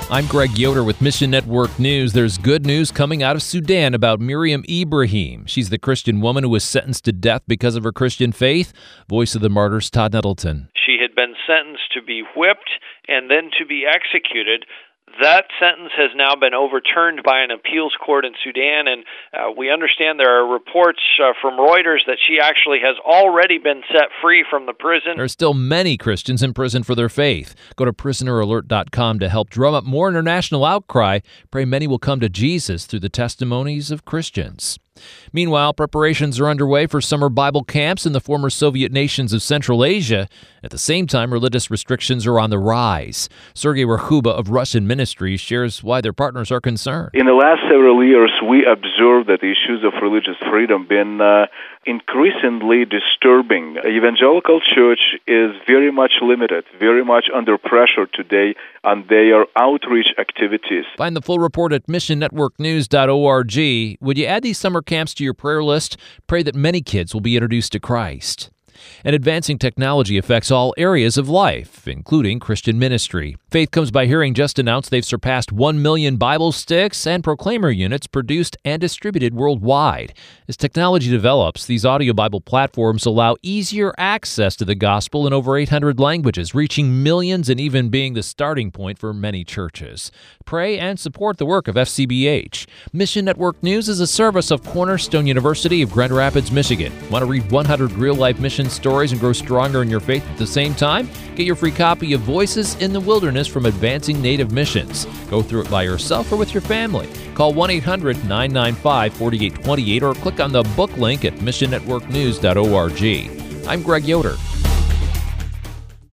I'm Greg Yoder with Mission Network News. There's good news coming out of Sudan about Miriam Ibrahim. She's the Christian woman who was sentenced to death because of her Christian faith. Voice of the Martyrs, Todd Nettleton. She had been sentenced to be whipped and then to be executed. That sentence has now been overturned by an appeals court in Sudan, and we understand there are reports from Reuters that she actually has already been set free from the prison. There are still many Christians in prison for their faith. Go to prisoneralert.com to help drum up more international outcry. Pray many will come to Jesus through the testimonies of Christians. Meanwhile, preparations are underway for summer Bible camps in the former Soviet nations of Central Asia. At the same time, religious restrictions are on the rise. Sergei Rakhuba of Russian Ministries shares why their partners are concerned. In the last several years, we observed that the issues of religious freedom have been increasingly disturbing. Evangelical church is very much limited, very much under pressure today on their outreach activities. Find the full report at missionnetworknews.org. Would you add these summer camps to your prayer list? Pray that many kids will be introduced to Christ. And advancing technology affects all areas of life, including Christian ministry. Faith Comes by Hearing just announced they've surpassed 1 million Bible sticks and Proclaimer units produced and distributed worldwide. As technology develops, these audio Bible platforms allow easier access to the gospel in over 800 languages, reaching millions and even being the starting point for many churches. Pray and support the work of FCBH. Mission Network News is a service of Cornerstone University of Grand Rapids, Michigan. Want to read 100 real-life mission stories and grow stronger in your faith at the same time? Get your free copy of Voices in the Wilderness from Advancing Native Missions. Go through it by yourself or with your family. Call 1-800-995-4828 or click on the book link at missionnetworknews.org. I'm Greg Yoder.